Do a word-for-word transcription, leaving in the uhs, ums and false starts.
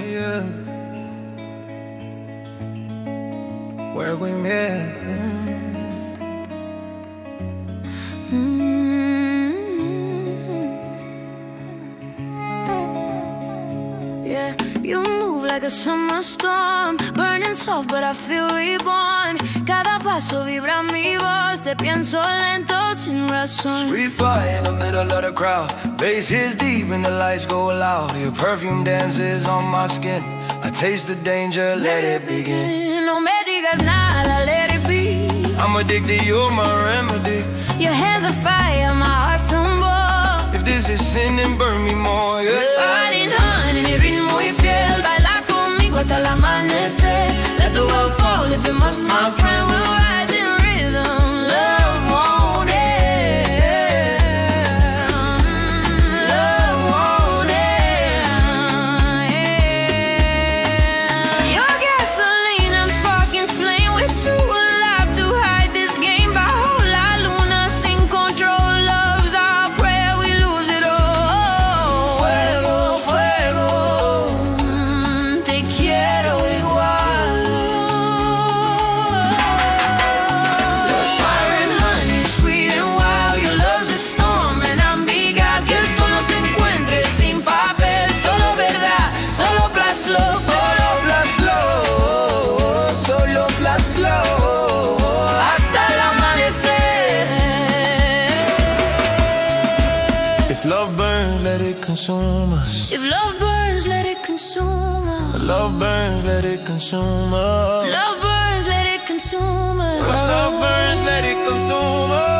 yeah. Where we met. Mm-hmm. Yeah, you move like a summer storm, burning soft but I feel reborn. Cada paso vibra mi voz, te pienso lento sin razón. Sweet fire in the middle of the crowd, bass hits deep and the lights go loud. Your perfume dances on my skin, I taste the danger, let it begin. No me digas nada, let it be. I'm addicted, you're my remedy. Your hands are fire, my heart's tumble. If this is sin, then burn me more, yeah. Fighting on en mi ritmo y piel, baila conmigo hasta el amanecer. Let the world fall if it must, my friend, we'll rise in rhythm. Love won't end. Love won't end. Your gasoline, I'm sparking flame. We're too alive to hide this game. Bajo la luna sin control. Love's our prayer, we lose it all. Fuego, fuego, mm, te quiero igual. You're fire and honey, sweet and wild. Your love's a storm and I'm big out. Que el sol no se encuentre sin papel. Solo verdad, solo plus love. Solo plus love, solo plus love. Hasta el amanecer. If love burns, let it consume us. If love burns, let it consume us. Love burns, let it consume us. Love burns, let it consume us. Love burns, let it consume us.